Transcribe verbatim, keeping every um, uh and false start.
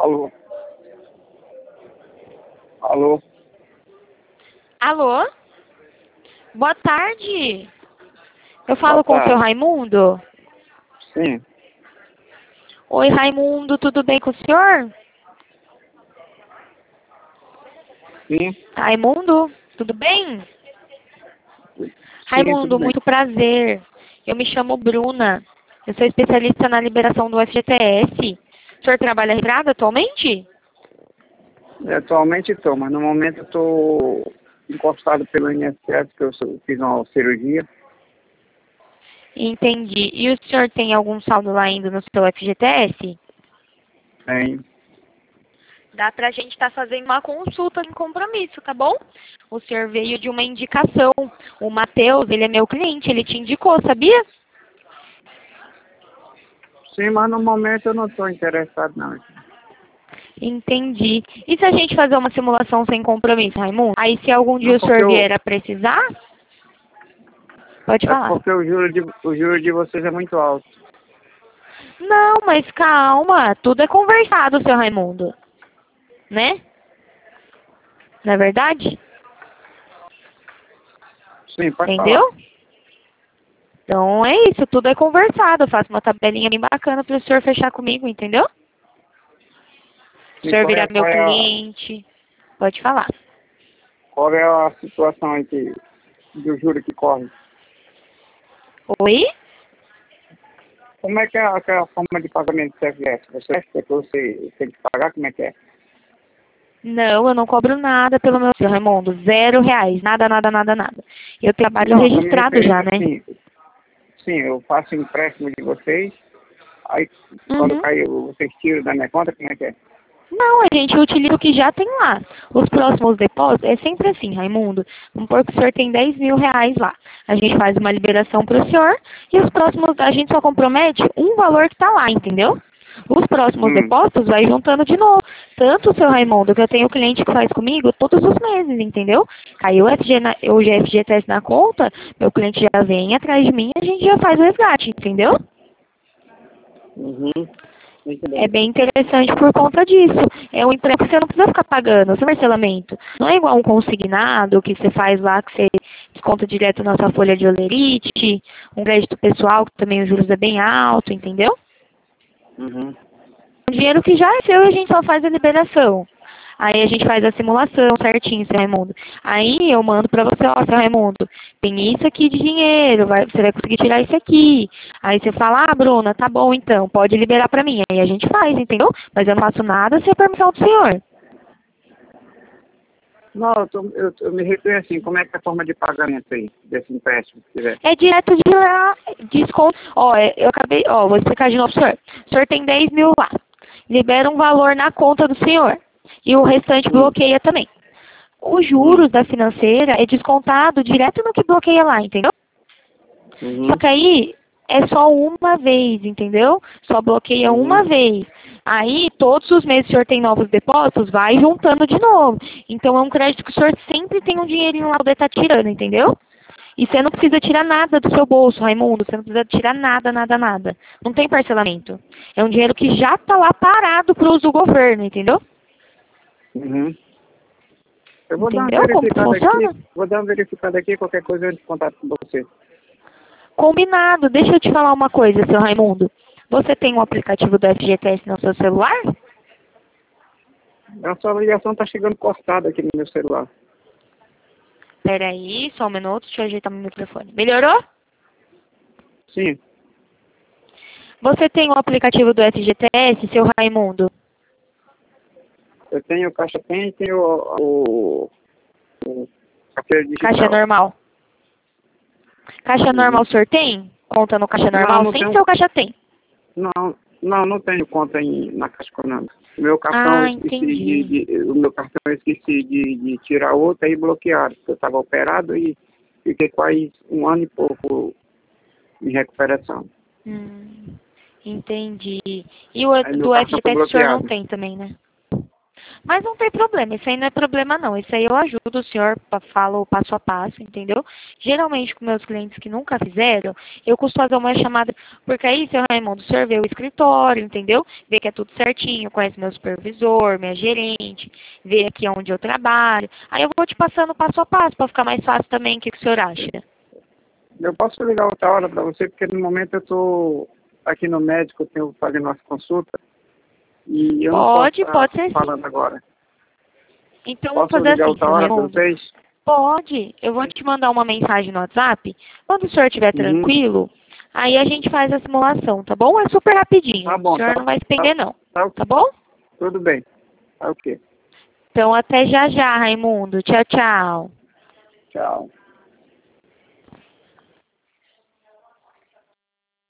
Alô? Alô? Alô? Boa tarde. Eu falo Boa com o seu tarde. Raimundo? Sim. Oi, Raimundo, tudo bem com o senhor? Sim. Raimundo, tudo bem? Sim, tudo Raimundo, bem. muito prazer. Eu me chamo Bruna. Eu sou especialista na liberação do F G T S. O senhor trabalha registrado atualmente? Atualmente estou, mas no momento estou encostado pelo I N S S, que eu sou- fiz uma cirurgia. Entendi. E o senhor tem algum saldo lá ainda no seu F G T S? Tem. Dá pra gente estar fazendo uma consulta em compromisso, tá bom? O senhor veio de uma indicação. O Matheus, ele é meu cliente, ele te indicou, sabia? Sim, mas no momento eu não estou interessado, não. Entendi. E se a gente fazer uma simulação sem compromisso, Raimundo? Aí se algum dia Não, o porque senhor eu, vier a precisar, pode é falar. porque o juro de, o juro de vocês é muito alto. Não, mas calma, tudo é conversado, seu Raimundo. Né? Não é verdade? Sim, pode falar. Entendeu? Então é isso, tudo é conversado. Eu faço uma tabelinha bem bacana para o senhor fechar comigo, entendeu? O Sim, senhor qual virar é, meu qual é, a, cliente. Pode falar. qual é a situação aí que, do juro que corre? Oi? Como é que é, a- que é a forma de pagamento do C F S? Você acha que você tem que pagar? Como é que é? Não, eu não cobro nada pelo meu seu Raimundo. Zero reais. Nada, nada, nada, nada. Eu trabalho Não, estou me registrado já, referindo né? assim. Sim, eu faço empréstimo de vocês. Aí, quando Uhum. caiu, vocês tiram da minha conta, como é que é? Não, a gente utiliza o que já tem lá. Os próximos depósitos, é sempre assim, Raimundo. Vamos supor que o senhor tem dez mil reais lá. A gente faz uma liberação para o senhor e os próximos, a gente só compromete um valor que está lá, entendeu? Os próximos Hum, depósitos vai juntando de novo. Tanto o seu Raimundo, que eu tenho cliente que faz comigo todos os meses, entendeu? Caiu o F G na, o F G T S na conta, meu cliente já vem atrás de mim e a gente já faz o resgate, entendeu? uhum, muito É bem. bem interessante por conta disso. É um emprego que você não precisa ficar pagando, o seu parcelamento. Não é igual um consignado que você faz lá, que você desconta direto na sua folha de olerite, um crédito pessoal, que também os juros é bem alto, entendeu? Uhum, O dinheiro que já é seu e a gente só faz a liberação. Aí a gente faz a simulação certinho, seu Raimundo. Aí eu mando pra você, ó, seu Raimundo, tem isso aqui de dinheiro, vai, você vai conseguir tirar isso aqui. Aí você fala, ah, Bruna, tá bom então, pode liberar pra mim. Aí a gente faz, entendeu? Mas eu não faço nada sem a permissão do senhor. não, eu, tô, eu, eu me refiro assim, como é que é a forma de pagamento aí, desse empréstimo, se tiver? É direto de lá, desconto. Ó, é, eu acabei, ó, vou explicar de novo pro senhor. O senhor tem dez mil lá. Libera um valor na conta do senhor. E o restante Hum, bloqueia também. Os hum, juros da financeira é descontado direto no que bloqueia lá, entendeu? Só uhum, que aí é só uma vez, entendeu? Só bloqueia uhum, uma vez. Aí, todos os meses o senhor tem novos depósitos, vai juntando de novo. Então, é um crédito que o senhor sempre tem um dinheirinho lá pra poder estar tirando, entendeu? E você não precisa tirar nada do seu bolso, Raimundo. Você não precisa tirar nada, nada, nada. Não tem parcelamento. É um dinheiro que já está lá parado para o uso do governo, entendeu? uhum. Eu vou dar uma Entendeu como que verificada aqui, funciona? vou dar uma verificada aqui, qualquer coisa eu entro em contato com você. Combinado. Deixa eu te falar uma coisa, seu Raimundo. Você tem um aplicativo do F G T S no seu celular? A sua ligação está chegando cortada aqui no meu celular. Peraí, só um minuto. Deixa eu ajeitar meu microfone. Melhorou? Sim, Você tem um aplicativo do F G T S, seu Raimundo? eu tenho o Caixa Tem e tenho o, o, o carteira Caixa digital. normal. Caixa normal Uhum. o senhor tem? Conta no caixa Não, normal? não Sem tenho. seu caixa tem. Não, não, não tenho conta em, na Caixa Econômica. O meu cartão eu Ah, esqueci de, entendi. de- o meu cartão eu esqueci de, de tirar outro e bloquearam, porque eu estava operado e fiquei quase um ano e pouco em recuperação. Hum, entendi. E o Aí meu do cartão foi F G T S o senhor não bloqueado. tem também, né? Mas não tem problema, isso aí não é problema não. Isso aí eu ajudo o senhor, pa- falo passo a passo, entendeu? Geralmente com meus clientes que nunca fizeram, eu costumo fazer uma chamada, porque aí, seu Raimundo, o senhor vê o escritório, entendeu? Vê que é tudo certinho, conhece meu supervisor, minha gerente, vê aqui onde eu trabalho. Aí eu vou te passando passo a passo, para ficar mais fácil também. O que, que o senhor acha? Eu posso ligar outra hora para você, porque no momento eu estou aqui no médico, eu tenho fazendo nossa consulta, e eu não Pode, posso pode estar ser sim. falando agora. Então vamos Posso fazer ligar assim, outra seu hora para Raimundo. vocês? Pode, eu vou te mandar uma mensagem no WhatsApp. Quando o senhor estiver Uhum. tranquilo, aí a gente faz a simulação, tá bom? É super rapidinho. Tá bom, O senhor tá, não vai se tá, prender, não. tá, Tá bom? tudo bem. Tá ok. Então até já já, Raimundo. Tchau, tchau. Tchau.